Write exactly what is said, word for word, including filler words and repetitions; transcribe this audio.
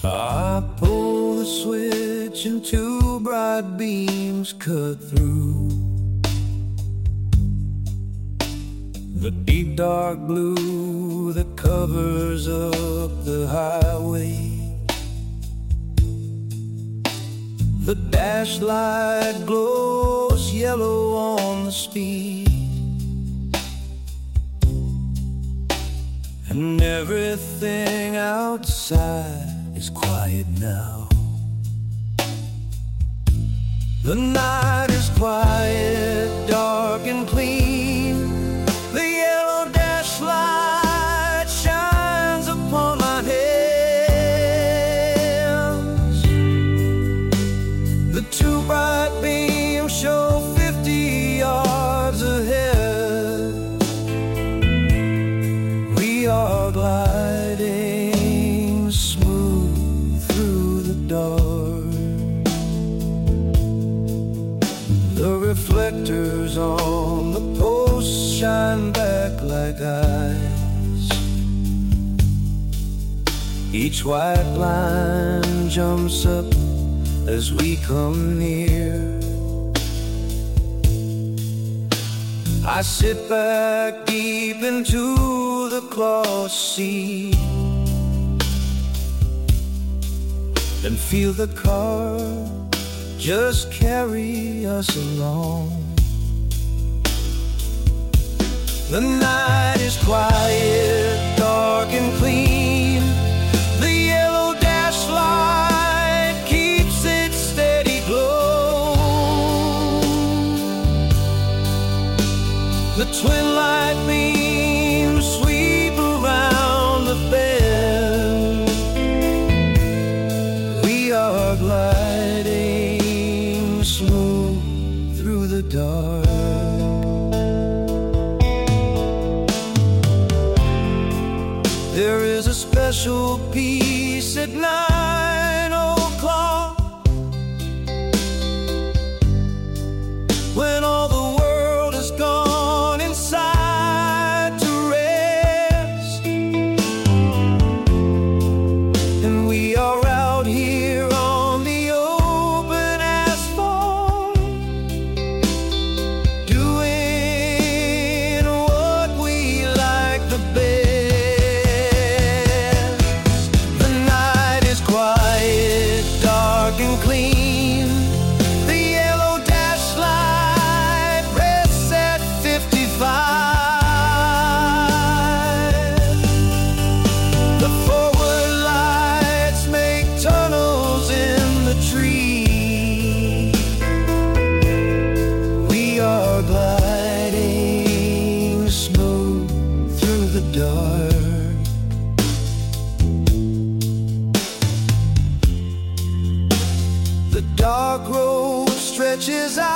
I pull the switch and two bright beams cut through the deep dark blue that covers up the highway. The dash light glows yellow on the speed, and everything outside is quiet now. The night is quiet, dark and clean. The yellow dash light shines upon my hands. The two bright beams show fifty yards ahead. We are gliding smooth through the dark. The reflectors on the posts shine back like eyes. Each white line jumps up as we come near. I sit back deep into the cloth seat and feel the car just carry us along. The night is quiet, dark and clean. The yellow dash light keeps its steady glow. The twin light beams sweep around the bend. We are gliding smooth through the dark. There is a special peace at nine o'clock, when all the world has gone inside to rest, and we are out here on the open asphalt, doing what we like the best. And clean, the yellow dash light rests at fifty-five. The forward lights make tunnels in the tree. We are gliding smooth through the dark. The dark road stretches out